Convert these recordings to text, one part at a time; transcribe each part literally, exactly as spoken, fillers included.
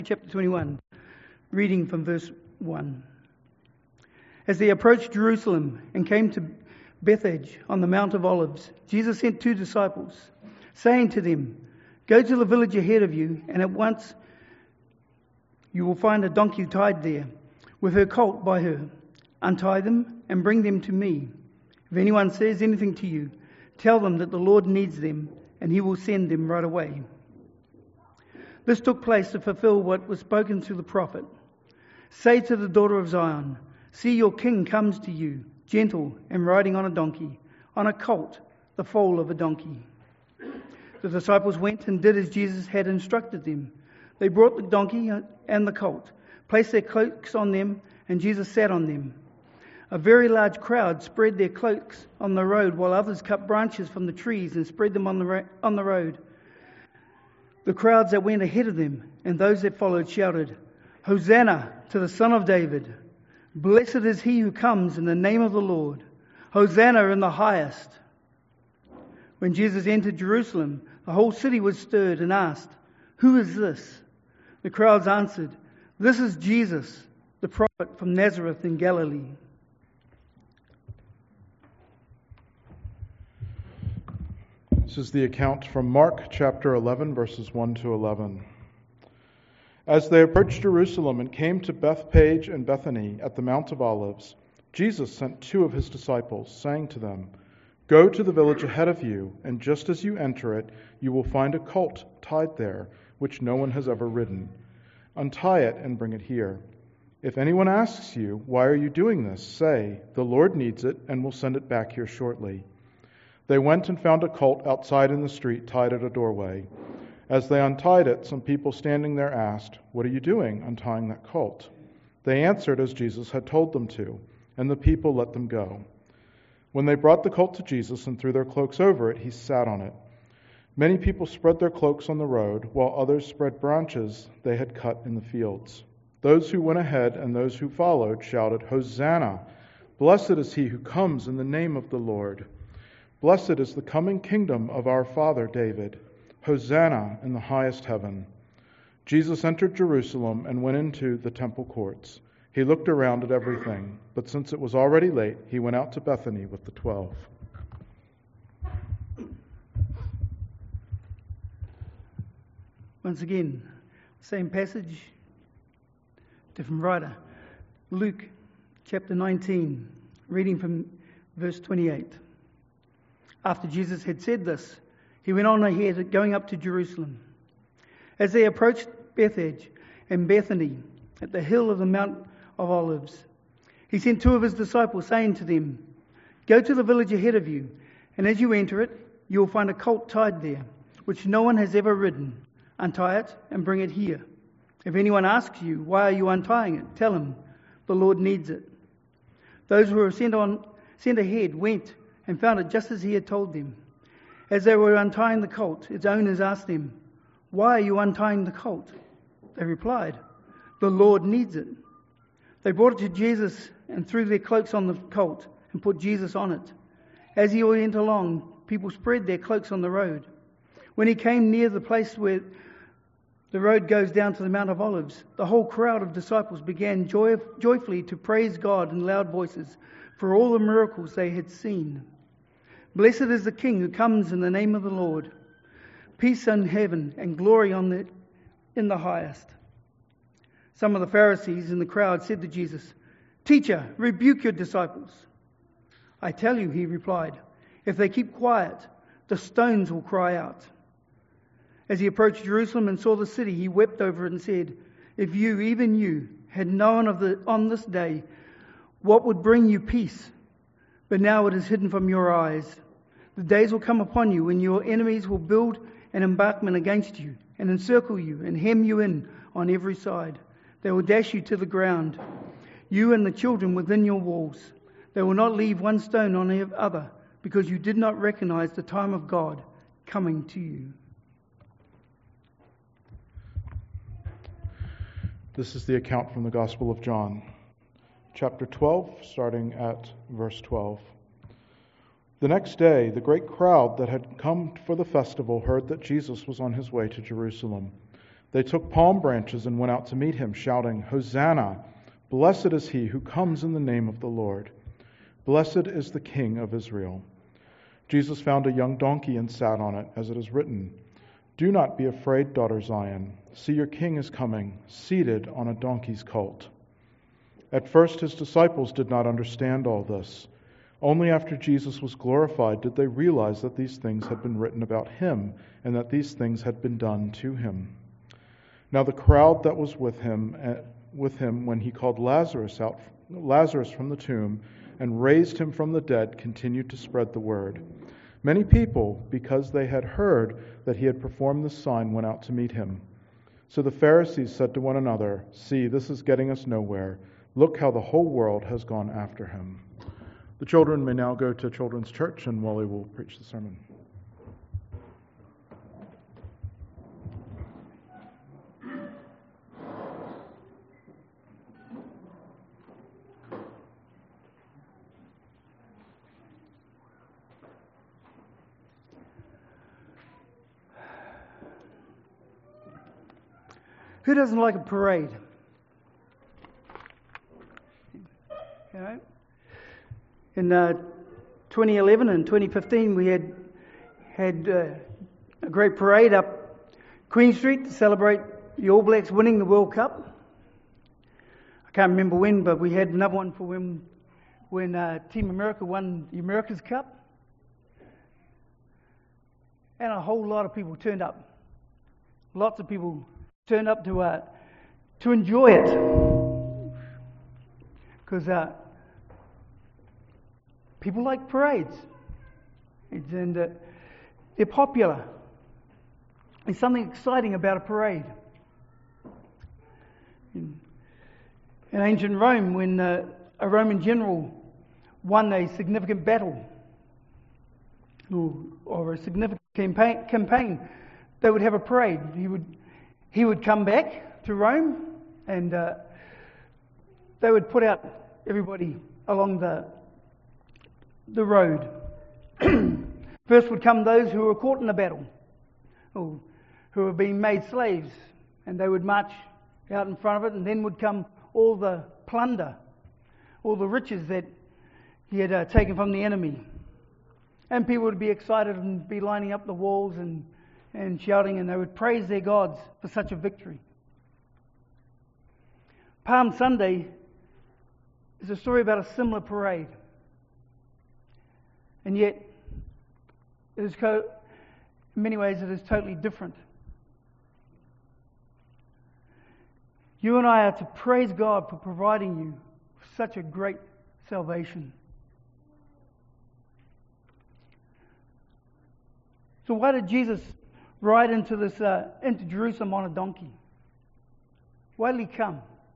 Chapter twenty-one, reading from verse one. As they approached Jerusalem and came to Bethphage on the Mount of Olives, Jesus sent two disciples, saying to them, "Go to the village ahead of you, and at once you will find a donkey tied there, with her colt by her. Untie them and bring them to me. If anyone says anything to you, tell them that the Lord needs them, and he will send them right away." This took place to fulfill what was spoken through the prophet. "Say to the daughter of Zion, see, your king comes to you, gentle and riding on a donkey, on a colt, the foal of a donkey." The disciples went and did as Jesus had instructed them. They brought the donkey and the colt, placed their cloaks on them, and Jesus sat on them. A very large crowd spread their cloaks on the road, while others cut branches from the trees and spread them on the ro- on the road. The crowds that went ahead of them and those that followed shouted, "Hosanna to the Son of David! Blessed is he who comes in the name of the Lord! Hosanna in the highest!" When Jesus entered Jerusalem, the whole city was stirred and asked, "Who is this?" The crowds answered, "This is Jesus, the prophet from Nazareth in Galilee." This is the account from Mark chapter eleven, verses one to eleven. As they approached Jerusalem and came to Bethphage and Bethany at the Mount of Olives, Jesus sent two of his disciples, saying to them, "Go to the village ahead of you, and just as you enter it, you will find a colt tied there, which no one has ever ridden. Untie it and bring it here. If anyone asks you, 'Why are you doing this?' say, 'The Lord needs it, and will send it back here shortly.'" They went and found a colt outside in the street, tied at a doorway. As they untied it, some people standing there asked, "What are you doing, untying that colt?" They answered as Jesus had told them to, and the people let them go. When they brought the colt to Jesus and threw their cloaks over it, he sat on it. Many people spread their cloaks on the road, while others spread branches they had cut in the fields. Those who went ahead and those who followed shouted, "Hosanna! Blessed is he who comes in the name of the Lord. Blessed is the coming kingdom of our father David. Hosanna in the highest heaven." Jesus entered Jerusalem and went into the temple courts. He looked around at everything, but since it was already late, he went out to Bethany with the twelve. Once again, same passage, different writer. Luke chapter nineteen, reading from verse twenty-eight. After Jesus had said this, he went on ahead, going up to Jerusalem. As they approached Bethphage and Bethany at the hill of the Mount of Olives, he sent two of his disciples, saying to them, "Go to the village ahead of you, and as you enter it, you will find a colt tied there, which no one has ever ridden. Untie it and bring it here. If anyone asks you, 'Why are you untying it?' tell him, 'The Lord needs it.'" Those who were sent on sent ahead went and found it just as he had told them. As they were untying the colt, its owners asked them, "Why are you untying the colt?" They replied, "The Lord needs it." They brought it to Jesus and threw their cloaks on the colt and put Jesus on it. As he went along, people spread their cloaks on the road. When he came near the place where the road goes down to the Mount of Olives, the whole crowd of disciples began joy, joyfully to praise God in loud voices for all the miracles they had seen. "Blessed is the King who comes in the name of the Lord. Peace in heaven and glory on the in the highest." Some of the Pharisees in the crowd said to Jesus, "Teacher, rebuke your disciples." "I tell you," he replied, "if they keep quiet, the stones will cry out." As he approached Jerusalem and saw the city, he wept over it and said, "If you, even you, had known of the on this day what would bring you peace, but now it is hidden from your eyes. The days will come upon you when your enemies will build an embankment against you and encircle you and hem you in on every side. They will dash you to the ground, you and the children within your walls. They will not leave one stone on the other, because you did not recognize the time of God coming to you." This is the account from the Gospel of John, chapter twelve, starting at verse twelve. The next day, the great crowd that had come for the festival heard that Jesus was on his way to Jerusalem. They took palm branches and went out to meet him, shouting, "Hosanna! Blessed is he who comes in the name of the Lord. Blessed is the King of Israel." Jesus found a young donkey and sat on it, as it is written, "Do not be afraid, daughter Zion. See, your king is coming, seated on a donkey's colt." At first his disciples did not understand all this. Only after Jesus was glorified did they realize that these things had been written about him, and that these things had been done to him. Now the crowd that was with him, with him when he called Lazarus out, Lazarus from the tomb, and raised him from the dead, continued to spread the word. Many people, because they had heard that he had performed this sign, went out to meet him. So the Pharisees said to one another, "See, this is getting us nowhere. Look how the whole world has gone after him." The children may now go to Children's Church, and Wally will preach the sermon. Who doesn't like a parade? You know, in uh, twenty eleven and twenty fifteen, we had had uh, a great parade up Queen Street to celebrate the All Blacks winning the World Cup. I can't remember when, but we had another one for when when uh, Team America won the America's Cup, and a whole lot of people turned up. Lots of people turned up to uh, to enjoy it, because uh, people like parades, and uh, they're popular. There's something exciting about a parade. In, in ancient Rome, when uh, a Roman general won a significant battle or, or a significant campaign, campaign, they would have a parade. He would he would come back to Rome, and uh, they would put out everybody along the the road. First would come those who were caught in the battle, or who were being made slaves, and they would march out in front of it, and then would come all the plunder, all the riches that he had uh, taken from the enemy. And people would be excited and be lining up the walls and, and shouting, and they would praise their gods for such a victory. Palm Sunday is a story about a similar parade. And yet, it is co- in many ways, it is totally different. You and I are to praise God for providing you such a great salvation. So why did Jesus ride into this uh, into Jerusalem on a donkey? Why did he come?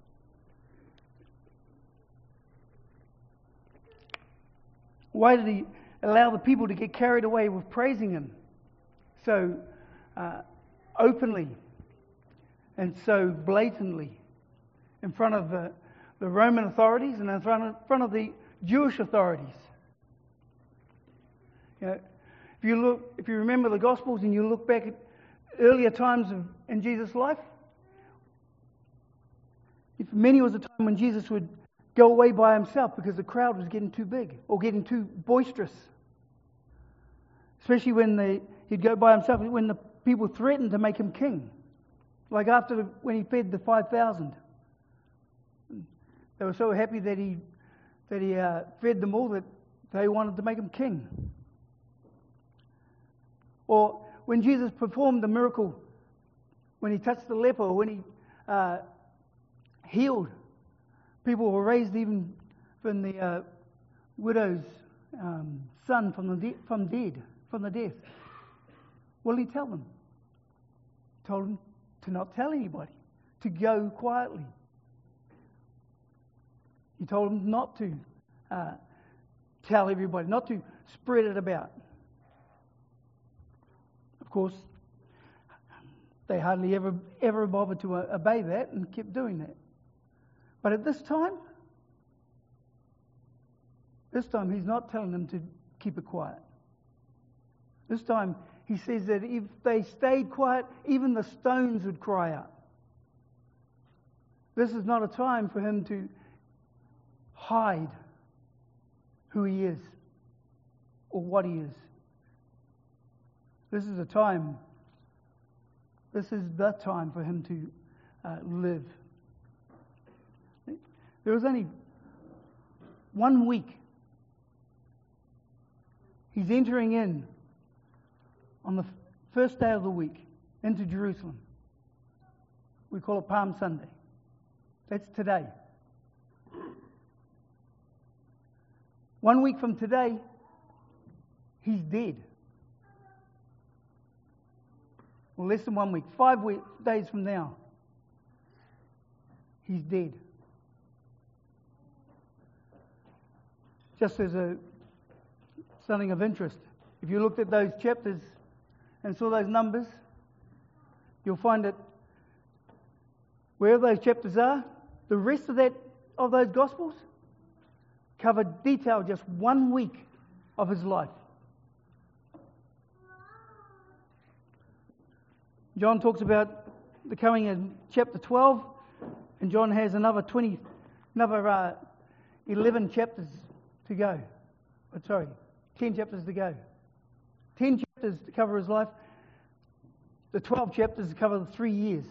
Why did he allow the people to get carried away with praising him so uh, openly and so blatantly in front of the, the Roman authorities and in front of, front of the Jewish authorities? You know, if you look, if you remember the Gospels and you look back at earlier times of, in Jesus' life, if many was a time when Jesus would go away by himself because the crowd was getting too big or getting too boisterous. Especially when they, he'd go by himself, when the people threatened to make him king. Like after the, when he fed the five thousand. They were so happy that he that he uh, fed them all that they wanted to make him king. Or when Jesus performed the miracle, when he touched the leper, or when he uh, healed, people were raised even from the uh, widow's um, son from the de- from dead, from the death. What did he tell them? He told them to not tell anybody, to go quietly. He told them not to uh, tell everybody, not to spread it about. Of course, they hardly ever ever bothered to uh, obey that and kept doing that. But at this time, this time he's not telling them to keep it quiet. This time he says that if they stayed quiet, even the stones would cry out. This is not a time for him to hide who he is or what he is. This is a time, this is the time for him to uh, live. There was only one week. He's entering in on the first day of the week into Jerusalem. We call it Palm Sunday. That's today. One week from today, he's dead. Well, less than one week. Five week, days from now, he's dead. Just as a something of interest, if you looked at those chapters and saw those numbers, you'll find that wherever those chapters are, the rest of that of those Gospels cover detail just one week of his life. John talks about the coming in chapter twelve, and John has another twenty, another uh, eleven chapters to go. Oh, sorry, ten chapters to go. Ten chapters to cover his life. The twelve chapters to cover the three years.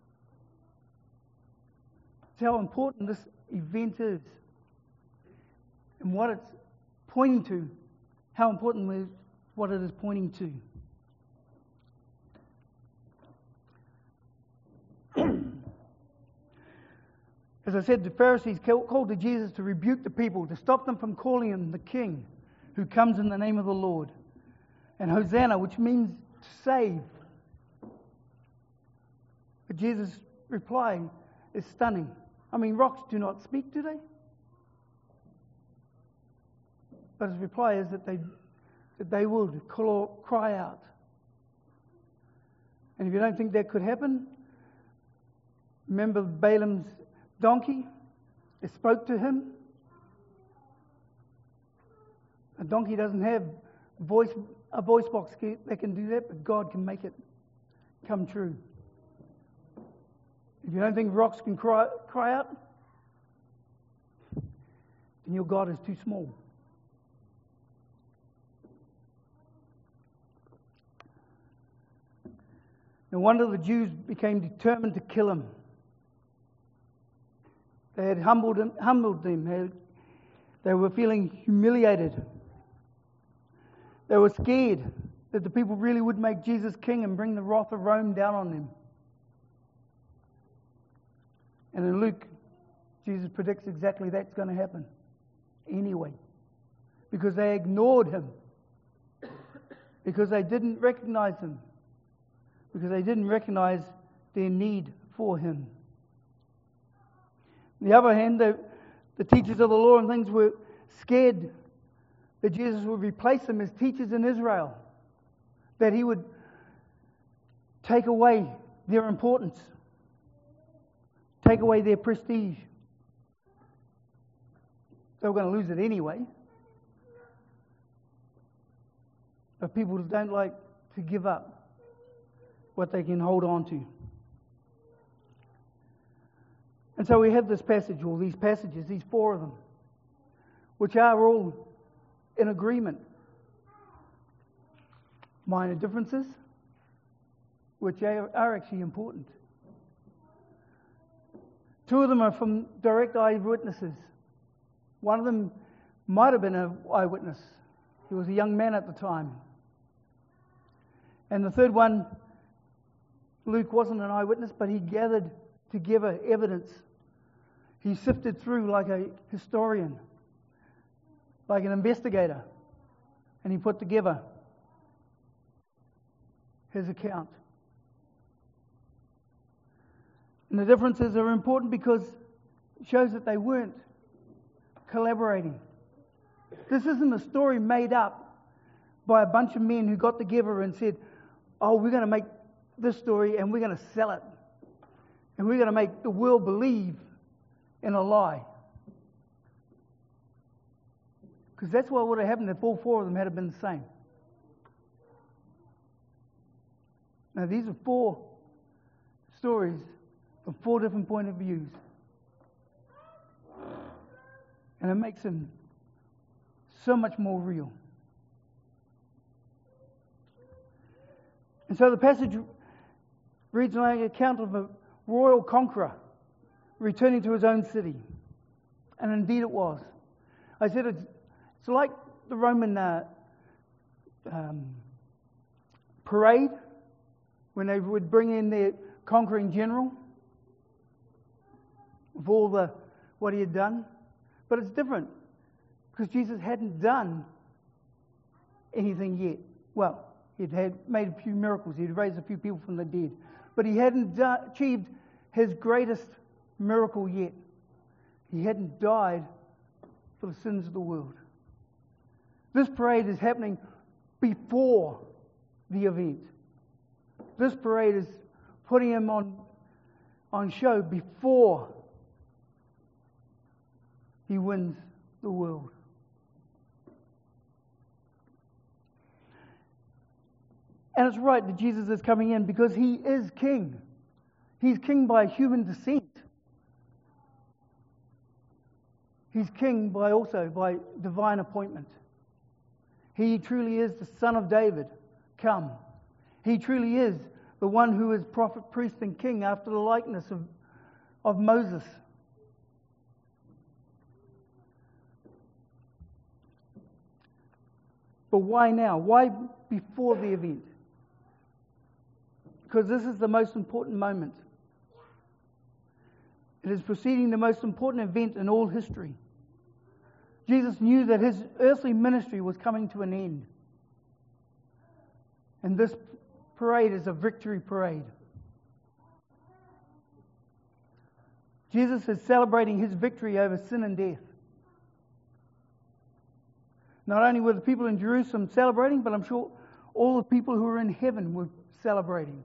It's how important this event is, and what it's pointing to. How important is what it is pointing to. As I said, the Pharisees called to Jesus to rebuke the people, to stop them from calling him the King who comes in the name of the Lord. And Hosanna, which means to save. But Jesus' reply is stunning. I mean, rocks do not speak, do they? But his reply is that they, that they will call, cry out. And if you don't think that could happen, remember Balaam's donkey? It spoke to him. A donkey doesn't have voice, a voice box that can do that, but God can make it come true. If you don't think rocks can cry, cry out, then your God is too small. No wonder the Jews became determined to kill him. They had humbled him, humbled them. They, they were feeling humiliated. They were scared that the people really would make Jesus king and bring the wrath of Rome down on them. And in Luke, Jesus predicts exactly that's going to happen anyway. Because they ignored him. Because they didn't recognize him. Because they didn't recognize their need for him. On the other hand, the, the teachers of the law and things were scared that Jesus would replace them as teachers in Israel. That he would take away their importance. Take away their prestige. They were going to lose it anyway. But people don't like to give up what they can hold on to. And so we have this passage, or these passages, these four of them, which are all in agreement. Minor differences, which are, are actually important. Two of them are from direct eyewitnesses. One of them might have been an eyewitness. He was a young man at the time. And the third one, Luke wasn't an eyewitness, but he gathered together evidence. He sifted through like a historian, like an investigator, and he put together his account. And the differences are important because it shows that they weren't collaborating. This isn't a story made up by a bunch of men who got together and said, oh, we're going to make this story and we're going to sell it. And we're going to make the world believe in a lie. Because that's what would have happened if all four of them had been the same. Now, these are four stories from four different point of views. And it makes them so much more real. And so the passage reads like an account of a royal conqueror returning to his own city. And indeed it was. I said it's, it's like the Roman uh, um, parade when they would bring in their conquering general with all the what he had done. But it's different because Jesus hadn't done anything yet. Well, he'd had made a few miracles. He'd raised a few people from the dead. But he hadn't done, achieved his greatest miracle yet. He hadn't died for the sins of the world. This parade is happening before the event. This parade is putting him on, on show before he wins the world. And it's right that Jesus is coming in because he is king. He's king by human descent. He's king by also by divine appointment. He truly is the Son of David, come. He truly is the one who is prophet, priest, and king after the likeness of, of Moses. But why now? Why before the event? Because this is the most important moment. It is preceding the most important event in all history. Jesus knew that his earthly ministry was coming to an end. And this parade is a victory parade. Jesus is celebrating his victory over sin and death. Not only were the people in Jerusalem celebrating, but I'm sure all the people who were in heaven were celebrating.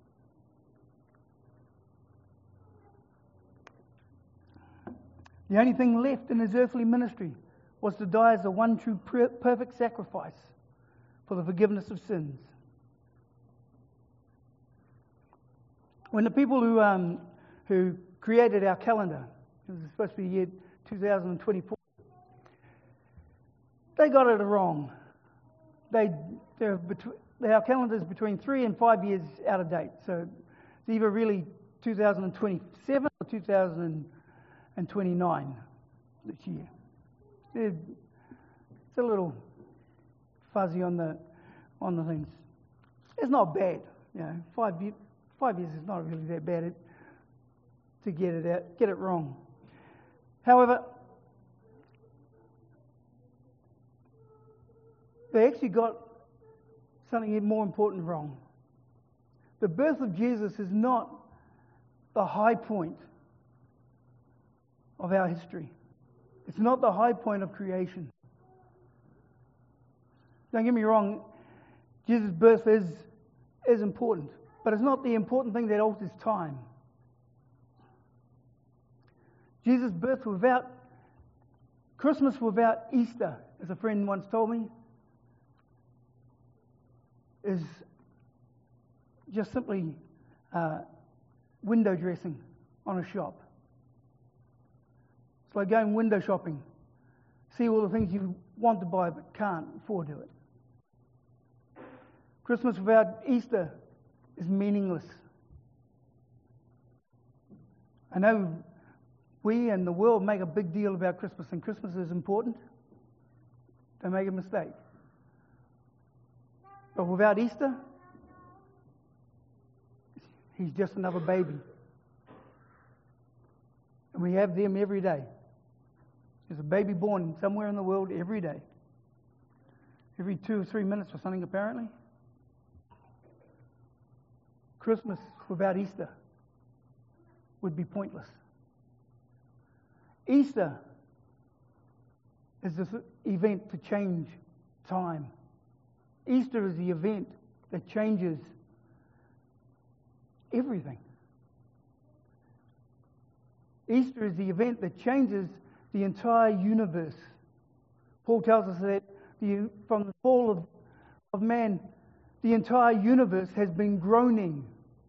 The only thing left in his earthly ministry was to die as the one true perfect sacrifice for the forgiveness of sins. When the people who um, who created our calendar, it was supposed to be the year two thousand twenty-four, they got it wrong. They they're between, our calendar is between three and five years out of date. So it's either really two thousand twenty-seven or two thousand twenty-nine this year. It's a little fuzzy on the on the things. It's not bad, you know. Five years, five years is not really that bad it, to get it out, get it wrong. However, they actually got something even more important wrong. The birth of Jesus is not the high point of our history. It's not the high point of creation. Don't get me wrong, Jesus' birth is, is important, but it's not the important thing that alters time. Jesus' birth without, Christmas without Easter, as a friend once told me, is just simply uh, window dressing on a shop. It's like going window shopping. See all the things you want to buy but can't afford to it. Christmas without Easter is meaningless. I know we and the world make a big deal about Christmas, and Christmas is important. Don't make a mistake. But without Easter, he's just another baby. And we have them every day. There's a baby born somewhere in the world every day. Every two or three minutes or something, apparently. Christmas without Easter would be pointless. Easter is this event to change time. Easter is the event that changes everything. Easter is the event that changes the entire universe. Paul tells us that the, from the fall of, of man, the The entire universe has been groaning.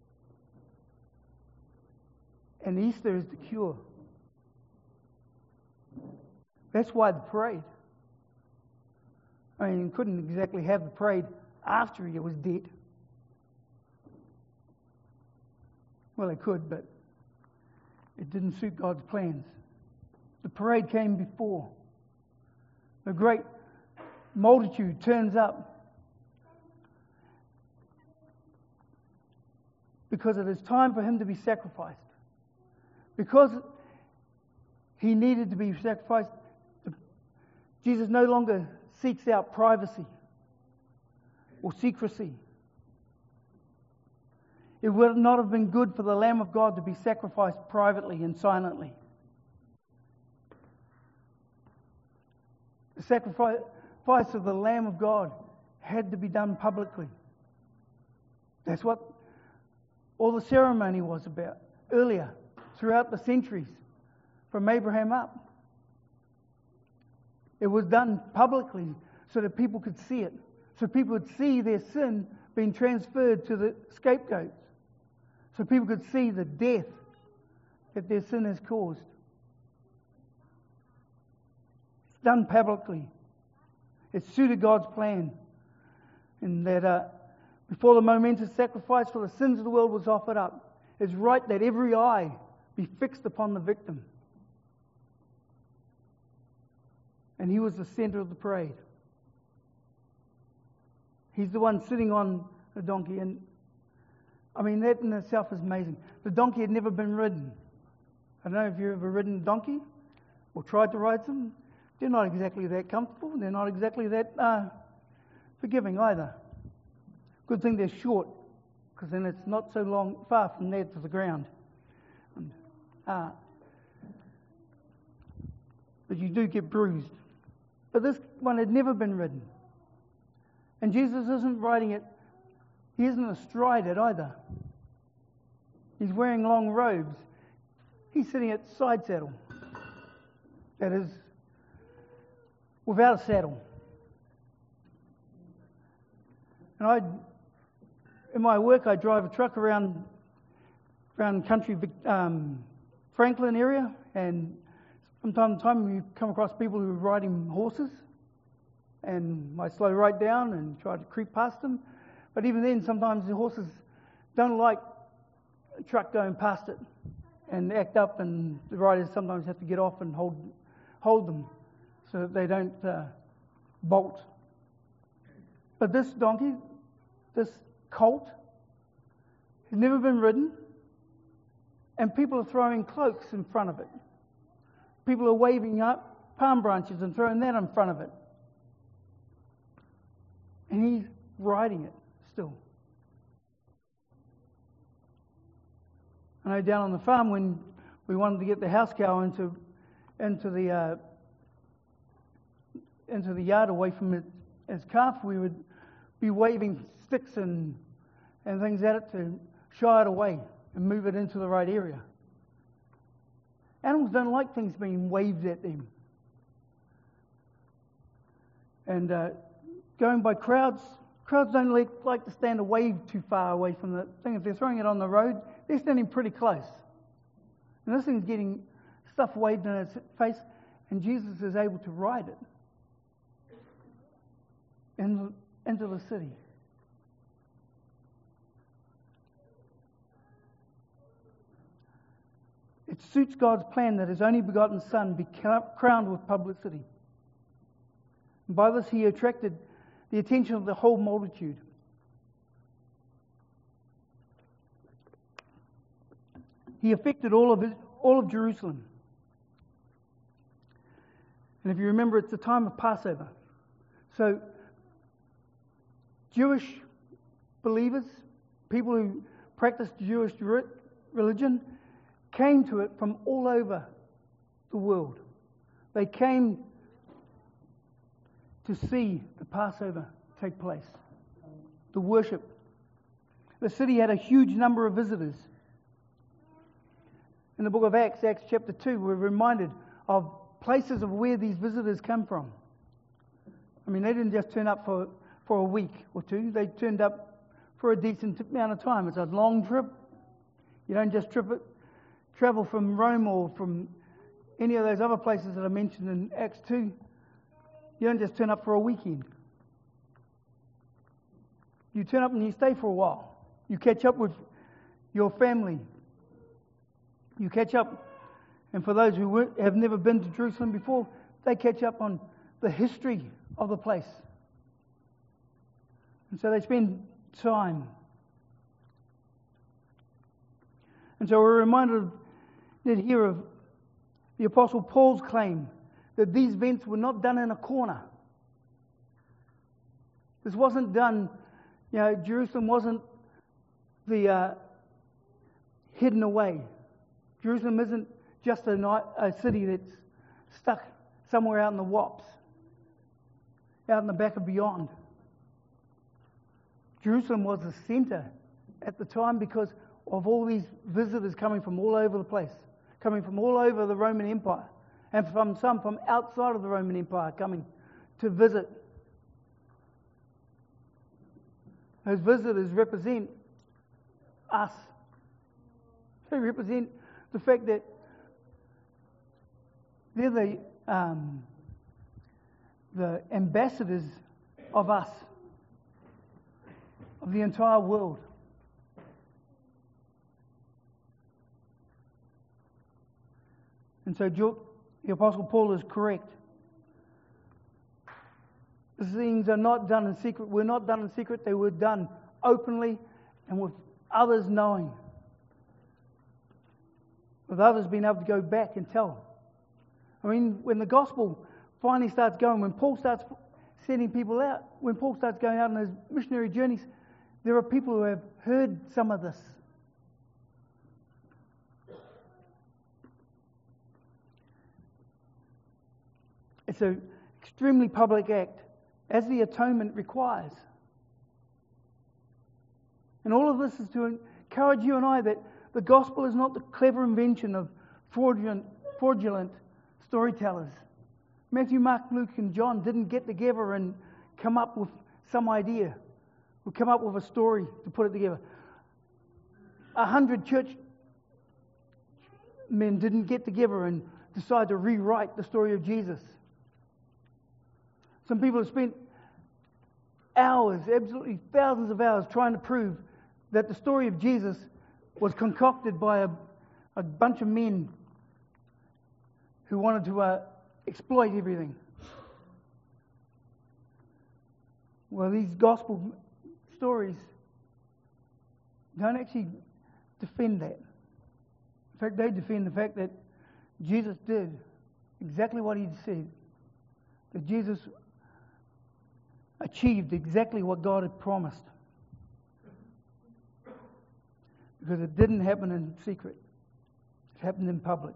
And Easter is the cure. That's why the parade. I mean, you couldn't exactly have the parade after he was dead. Well, they could, but it didn't suit God's plans. The parade came before. The great multitude turns up because it is time for him to be sacrificed. Because he needed to be sacrificed, Jesus no longer seeks out privacy or secrecy. It would not have been good for the Lamb of God to be sacrificed privately and silently. The sacrifice of the Lamb of God had to be done publicly. That's what all the ceremony was about earlier, throughout the centuries, from Abraham up. It was done publicly so that people could see it, so people would see their sin being transferred to the scapegoats, so people could see the death that their sin has caused. It's done publicly. It suited God's plan. And that uh, before the momentous sacrifice for the sins of the world was offered up, it's right that every eye be fixed upon the victim. And he was the center of the parade. He's the one sitting on the donkey. And I mean, that in itself is amazing. The donkey had never been ridden. I don't know if you've ever ridden a donkey or tried to ride them. They're not exactly that comfortable. They're not exactly that uh, forgiving either. Good thing they're short, because then it's not so long, far from there to the ground. And, uh, but you do get bruised. But this one had never been ridden. And Jesus isn't riding it. He isn't astride it either. He's wearing long robes. He's sitting at side saddle. That is, without a saddle. And I, in my work, I drive a truck around, around country um, Franklin area, and from time to time you come across people who are riding horses, and I slow right down and try to creep past them. But even then, sometimes the horses don't like a truck going past it and act up, and the riders sometimes have to get off and hold hold them so that they don't uh, bolt. But this donkey, this colt, has never been ridden, and people are throwing cloaks in front of it. People are waving up palm branches and throwing that in front of it. And he's riding it still. I know down on the farm when we wanted to get the house cow into into the uh, into the yard away from it, its calf, we would be waving sticks and and things at it to shy it away and move it into the right area. Animals don't like things being waved at them. And uh, going by crowds, crowds don't like, like to stand a wave too far away from the thing. If they're throwing it on the road, they're standing pretty close. And this thing's getting stuff waved in its face, and Jesus is able to ride it in, into the city. It suits God's plan that His only begotten Son be crowned with publicity. And by this He attracted the attention of the whole multitude. He affected all of his, all of Jerusalem. And if you remember, it's the time of Passover. So Jewish believers, people who practiced Jewish religion, came to it from all over the world. They came to see the Passover take place, the worship. The city had a huge number of visitors. In the book of Acts, Acts chapter two, we're reminded of places of where these visitors come from. I mean, they didn't just turn up for, for a week or two. They turned up for a decent amount of time. It's a long trip. You don't just trip it, travel from Rome or from any of those other places that I mentioned in Acts two. You don't just turn up for a weekend. You turn up and you stay for a while. You catch up with your family. You catch up, and for those who have never been to Jerusalem before, they catch up on the history of the place. And so they spend time. And so we're reminded here of the Apostle Paul's claim that these events were not done in a corner. This wasn't done, you know, Jerusalem wasn't the uh, hidden away. Jerusalem isn't just a, night, a city that's stuck somewhere out in the Wops, out in the back of beyond. Jerusalem was the center at the time because of all these visitors coming from all over the place, coming from all over the Roman Empire, and from some from outside of the Roman Empire coming to visit. Those visitors represent us. They represent the fact that they're the, um, the ambassadors of us, of the entire world. And so the Apostle Paul is correct. These things are not done in secret. We're not done in secret. They were done openly and with others knowing. With others being able to go back and tell. I mean, when the gospel finally starts going, when Paul starts sending people out, when Paul starts going out on his missionary journeys, there are people who have heard some of this. It's an extremely public act, as the atonement requires. And all of this is to encourage you and I that the gospel is not the clever invention of fraudulent, fraudulent storytellers. Matthew, Mark, Luke, and John didn't get together and come up with some idea, or come up with a story to put it together. A hundred church men didn't get together and decide to rewrite the story of Jesus. Some people have spent hours, absolutely thousands of hours, trying to prove that the story of Jesus was concocted by a, a bunch of men who wanted to uh, exploit everything. Well, these gospel stories don't actually defend that. In fact, they defend the fact that Jesus did exactly what he said. That Jesus achieved exactly what God had promised. Because it didn't happen in secret. It happened in public.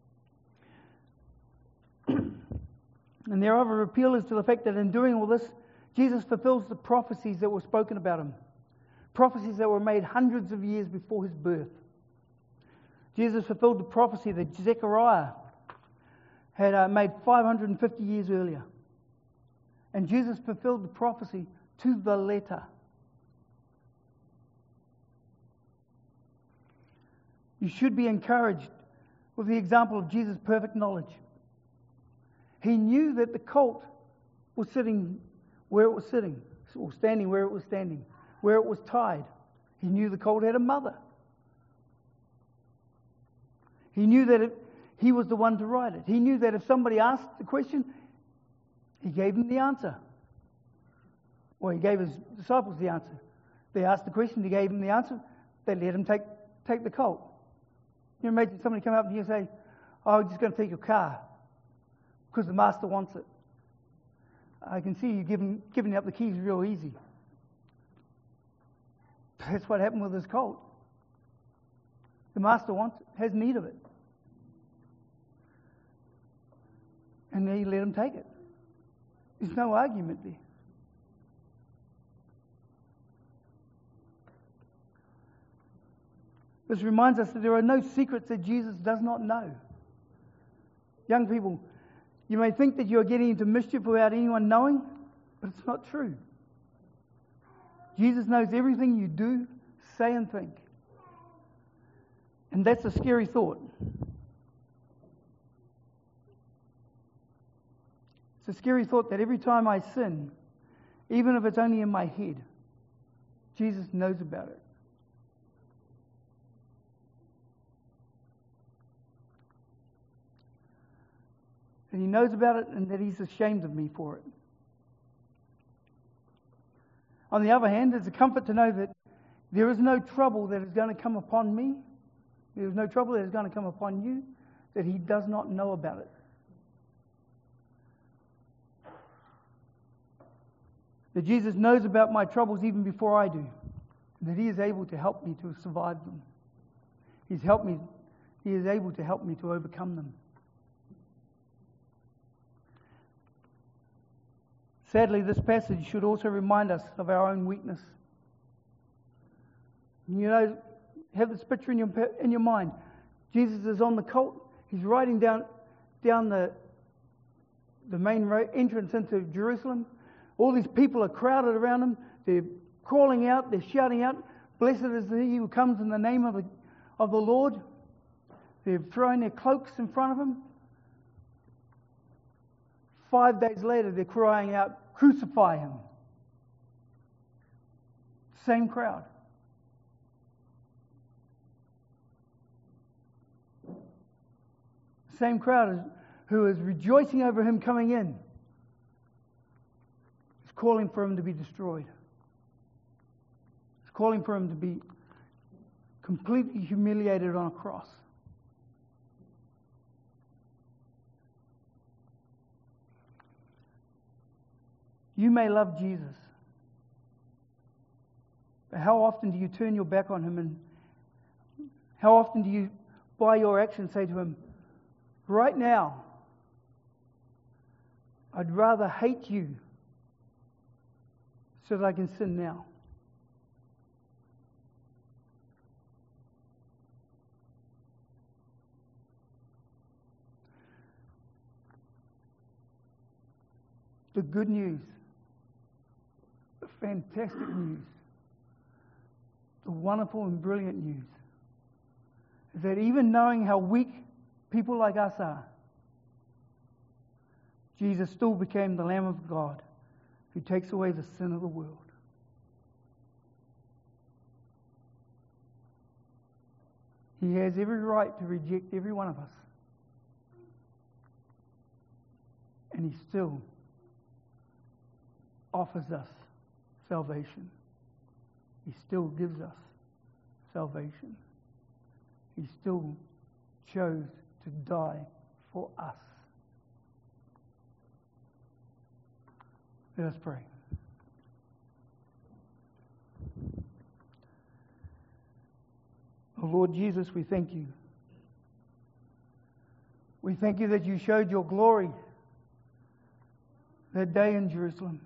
And their other appeal is to the fact that in doing all this, Jesus fulfills the prophecies that were spoken about him. Prophecies that were made hundreds of years before his birth. Jesus fulfilled the prophecy that Zechariah had uh, made five hundred fifty years earlier. And Jesus fulfilled the prophecy to the letter. You should be encouraged with the example of Jesus' perfect knowledge. He knew that the colt was sitting where it was sitting, or standing where it was standing, where it was tied. He knew the colt had a mother. He knew that it, he was the one to ride it. He knew that if somebody asked the question, he gave them the answer. Or he gave his disciples the answer. They asked the question, he gave them the answer. They let him take, take the colt. You imagine somebody come up to you and say, oh, I'm just going to take your car because the master wants it. I can see you giving, giving up the keys real easy. That's what happened with this colt. The master wants it, has need of it. And he let him take it. There's no argument there. This reminds us that there are no secrets that Jesus does not know. Young people, you may think that you are getting into mischief without anyone knowing, but it's not true. Jesus knows everything you do, say, and think. And that's a scary thought. It's a scary thought that every time I sin, even if it's only in my head, Jesus knows about it. And He knows about it and that He's ashamed of me for it. On the other hand, it's a comfort to know that there is no trouble that is going to come upon me. There is no trouble that is going to come upon you that He does not know about it. That Jesus knows about my troubles even before I do. That He is able to help me to survive them. He's helped me. He is able to help me to overcome them. Sadly, this passage should also remind us of our own weakness. You know, have this picture in your in your mind. Jesus is on the colt. He's riding down down the the main road, entrance into Jerusalem. All these people are crowded around Him. They're calling out. They're shouting out, "Blessed is He who comes in the name of the of the Lord." They're throwing their cloaks in front of Him. Five days later, they're crying out, "Crucify Him." Same crowd. Same crowd as, who is rejoicing over Him coming in, is calling for Him to be destroyed. It's calling for Him to be completely humiliated on a cross. You may love Jesus, but how often do you turn your back on Him, and how often do you, by your actions, say to Him, "Right now, I'd rather hate you so that I can sin now." The good news, the fantastic news, the wonderful and brilliant news is that even knowing how weak people like us are, Jesus still became the Lamb of God who takes away the sin of the world. He has every right to reject every one of us. And He still offers us salvation. He still gives us salvation. He still chose to die for us. Let us pray. Oh Lord Jesus, we thank You. We thank You that You showed Your glory that day in Jerusalem.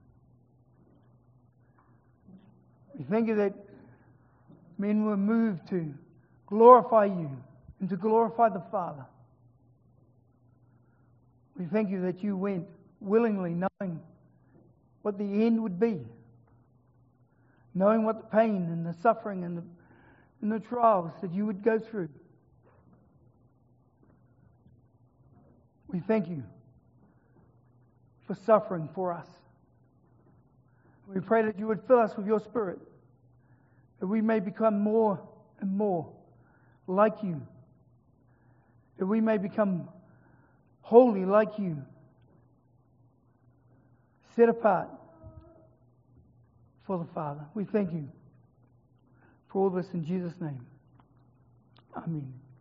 We thank You that men were moved to glorify You and to glorify the Father. We thank You that You went willingly, knowing what the end would be, knowing what the pain and the suffering and the, and the trials that You would go through. We thank You for suffering for us. We pray that You would fill us with Your Spirit, that we may become more and more like You, that we may become holy like You, set apart for the Father. We thank You for all this in Jesus' name. Amen.